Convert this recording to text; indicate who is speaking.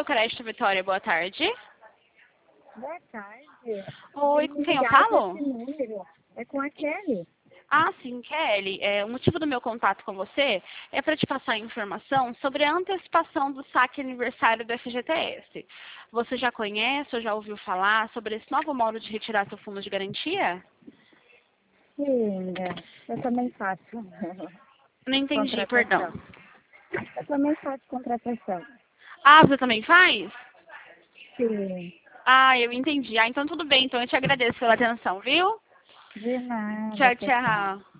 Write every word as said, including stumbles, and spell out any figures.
Speaker 1: Crédito Vitória, boa tarde.
Speaker 2: Boa tarde.
Speaker 1: Oi, com quem eu
Speaker 2: Obrigada
Speaker 1: falo?
Speaker 2: esse número. É com a Kelly.
Speaker 1: Ah, sim, Kelly. É, o motivo do meu contato com você é para te passar informação sobre a antecipação do saque aniversário do F G T S. Você já conhece ou já ouviu falar sobre esse novo modo de retirar seu fundo de garantia?
Speaker 2: Sim, é. Eu também faço
Speaker 1: Não entendi, perdão.
Speaker 2: contratação. Eu também faço contratação.
Speaker 1: Ah, você também faz?
Speaker 2: Sim.
Speaker 1: Ah, eu entendi. Ah, então tudo bem. Então eu te agradeço pela atenção, viu?
Speaker 2: De nada,
Speaker 1: Tchau,
Speaker 2: pessoal.
Speaker 1: tchau.